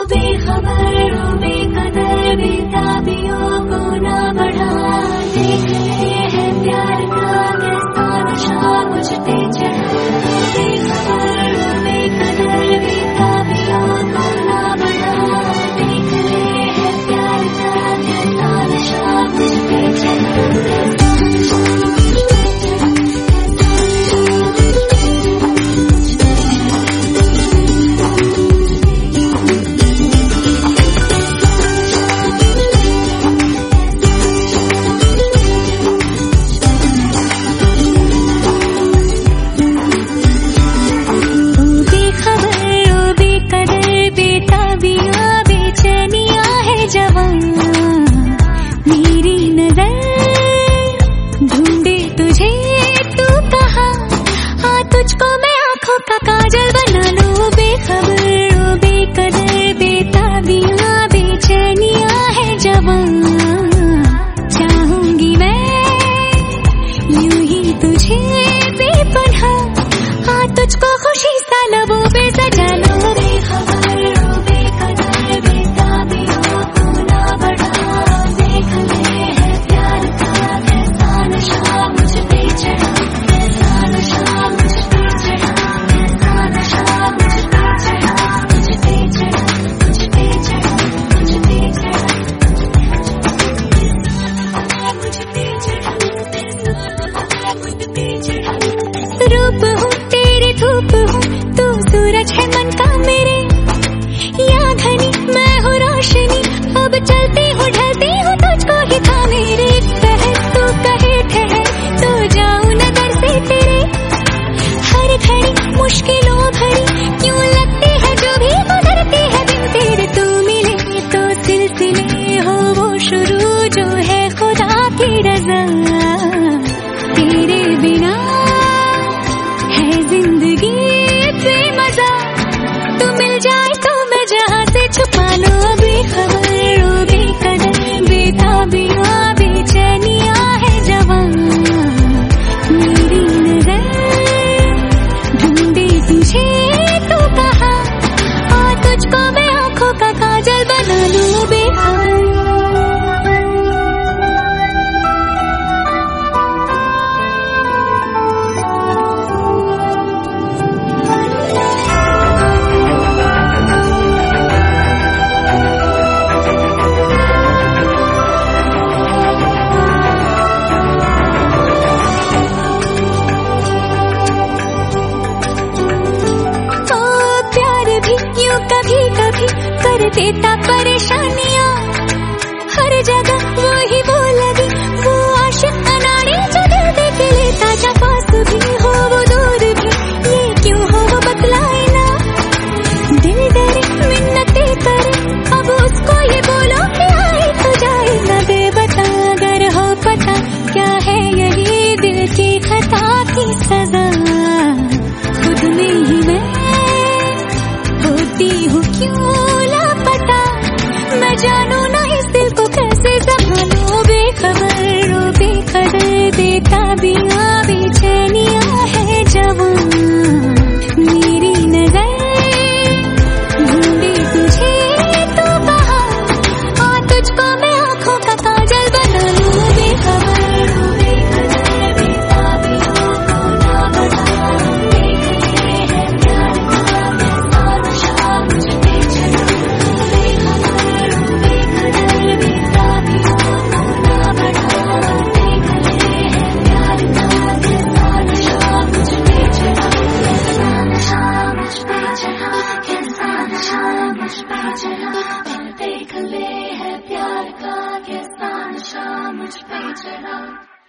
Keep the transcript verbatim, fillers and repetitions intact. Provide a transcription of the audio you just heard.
बेखबर ओ बेकदर बेताबियों को ना बढ़ा, देख ले है प्यार का कैसा नशा मुझ पे चढ़ा। बेखबर ओ बेकदर बेताबियों को ना बढ़ा, देख ले है प्यार का कैसा नशा मुझ पे चढ़ा। रूप हूँ तेरे धूप हूँ, तू सूरज है मन का मेरे, या घनी मैं हूँ रोशनी, अब चलती हूँ ढलती हूँ तुझको ही था मेरे। कहे तू कहे ठहर तो जाऊँ नजर से तेरे, हर घड़ी मुश्किलों भरी क्यों लगती है जो भी गुजरती है दिन तेरे। तू मिले तो सिलसिले हो वो शुरू जो है खुदा की रज़ा, तेरे बिना जिंदगी पे मजा, तू मिल जाए तो मैं जहाँ से छुपा लो। बेखबर ओ बेकदर बेताबियाँ बेचैनियाँ है जवां, मेरी नजर ढूंढे तुझे तू कहाँ, और तुझको मैं आँखों का काजल बना लूं। बेखबर कभी कभी कर देता परेशानियां, हर जगह वो ही वो लगी वो आशिक अनाड़ी जो दिल देख लेता जा, पास भी हो वो दूर भी ये क्यों हो वो बतलाए ना। दिल डरे मिन्नते करे अब उसको ये बोलो कि आए तो जाए ना, दे बता अगर हो पता क्या है यही दिल की खता की सजा। खुद में ही मैं होती हूँ क्यों लापता, मैं जानू ना इस दिल को कैसे संभालूं। बेखबर ओ बेकदर बेताबियाँ बेचैनियाँ है जवां, मेरी नजर ढूंढे तुझे तू कहाँ, और तुझको मैं आँखों का काजल बना लूं। बेखबर ओ बेकदर बेताबियाँ को ना बढ़ा, देख ले है प्यार का कैसा नशा मुझ पे चढ़ा।